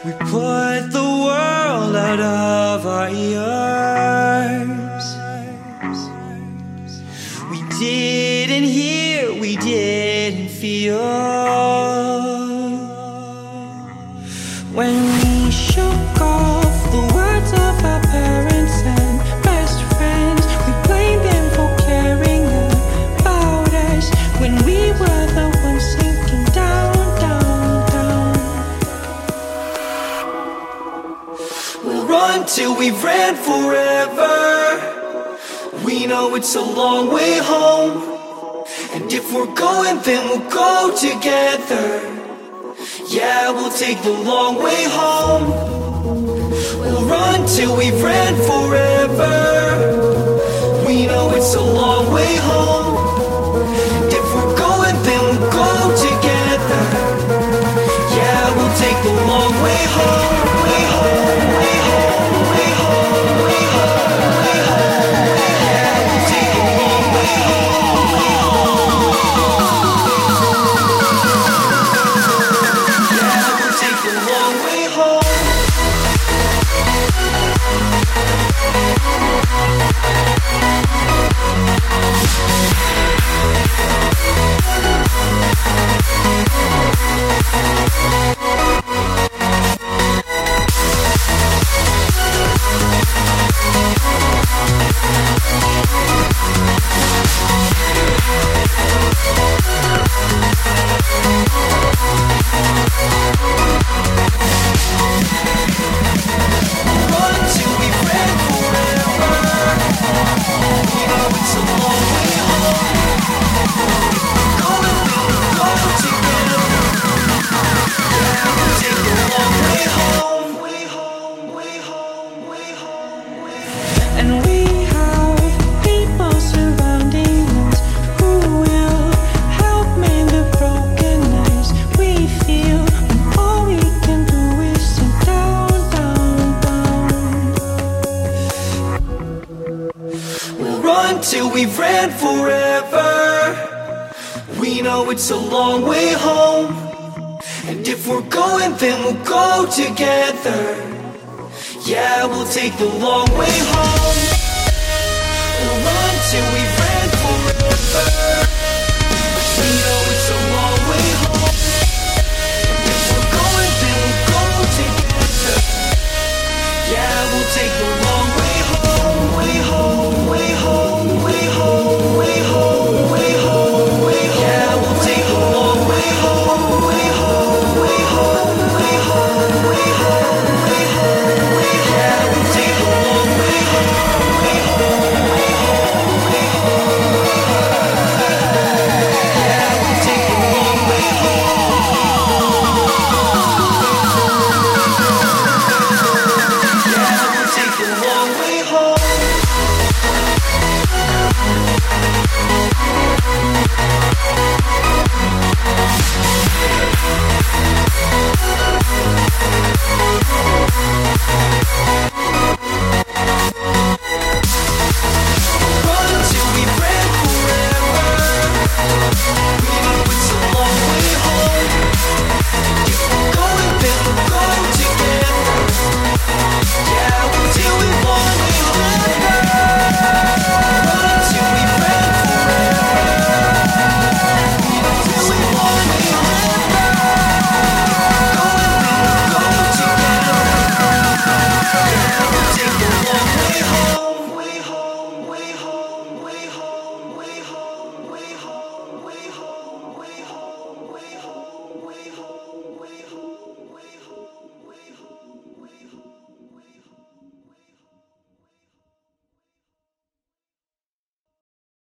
We put the world out of our ears. We didn't hear, we didn't feel. When we shook off the words of our parents and best friends, we blamed them for caring about us when we were the ones sinking down, down, down. We'll run till we've ran forever. We know it's a long way home, and if we're going, then we'll go together. Yeah, we'll take the long way home. We'll run till we've ran forever. We know it's a long way home. If we're going, then we'll go together. Yeah, we'll take the long way home. Way home, way home, way home, way home, way home. Yeah, we'll take the long way home. Way home. Yeah, we'll take the long way home. Run till we ran forever. We know it's a long way home. Going, we'll go together. Yeah, we'll take the long way home. Way home, way home, way home, way home. And we have people surrounding us who will help mend the brokenness we feel when all we can do is sink down, down, down. We'll run till we've ran forever. We know it's a long way home, and if we're going, then we'll go together. Yeah, we'll take the long way home. We'll run till we've